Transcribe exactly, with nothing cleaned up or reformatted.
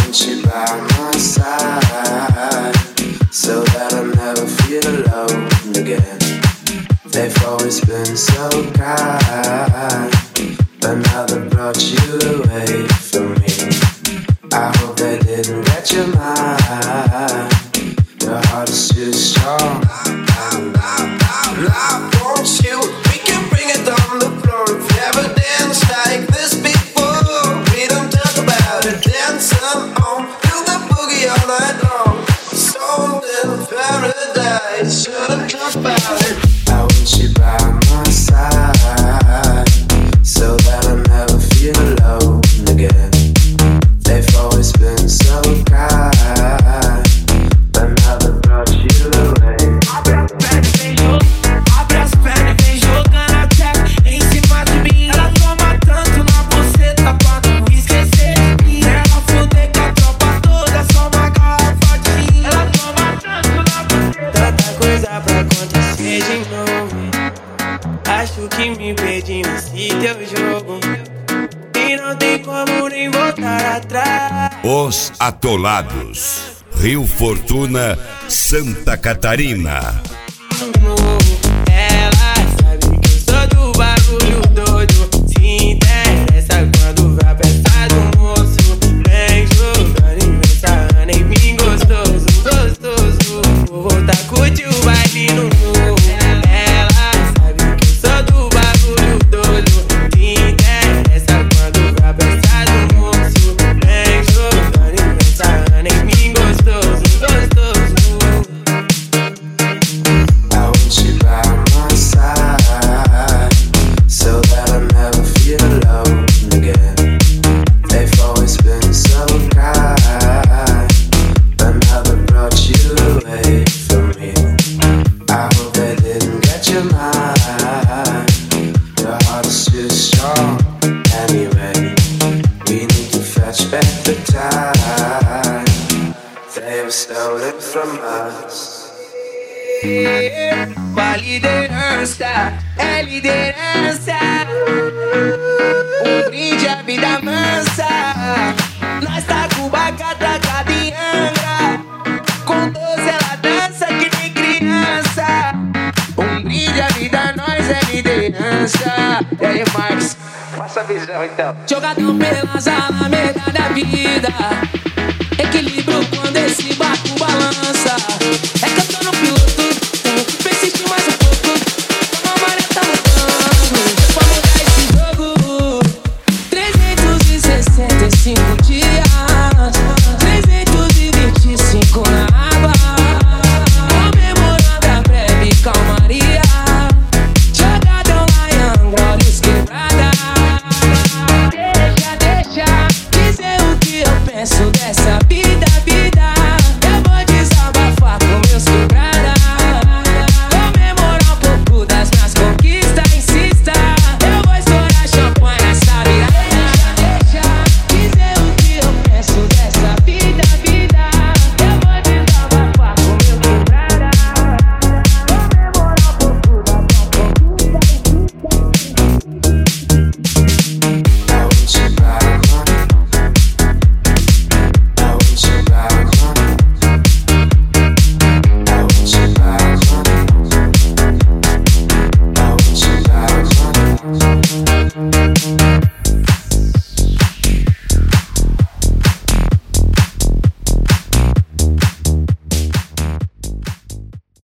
want you by my side, so that I never feel alone again. They've always been so kind, but now they brought you away from me. I hope they didn't get your mind. Your heart is too strong. I want you. We can bring it on the floor. We've never danced like this before. We don't talk about it. Dance on, feel the boogie all night long. Soul in paradise. Shouldn't talk about it. I want you by my side, so that I never feel alone again. They've always been so kind, but now they brought you away. Abre as pernas e vem jogando a tech em cima de mim. Ela toma tanto na buceta pra não esquecer de mim. Ela fuder com a tropa toda, só uma garrafa de gin. Ela toma tanto na buceta. Tanta coisa pra acontecer de novo. Acho que me perdi nesse teu jogo e não tem como nem voltar atrás. Os Atolados, Rio Fortuna, Santa Catarina. Ela sabe que eu sou do bagulho doido. Se interessa quando vai prestar do moço. Vem jogando e vem sarrando em mim gostoso, gostoso. Vou voltar a curtir o baile no morro. Ela sabe que eu sou do bagulho doido. Se interessa quando vai prestar do moço. Vem jogando e vem sarrando em mim gostoso, gostoso. I want you by my side, so that I never feel alone again. They've always been so kind, but now they brought you away from me. I hope they didn't get your mind. Your heart is too strong. Anyway, we need to fetch back the time they've stolen from us. Com a liderança, é liderança. Um brinde à vida mansa. Nós tá com bacata, cada em Angra. Com doze ela dança que nem criança. Um brinde à vida, nós é liderança. E aí, Marcos? Passa a visão então. Jogadão pela sala, metade da vida.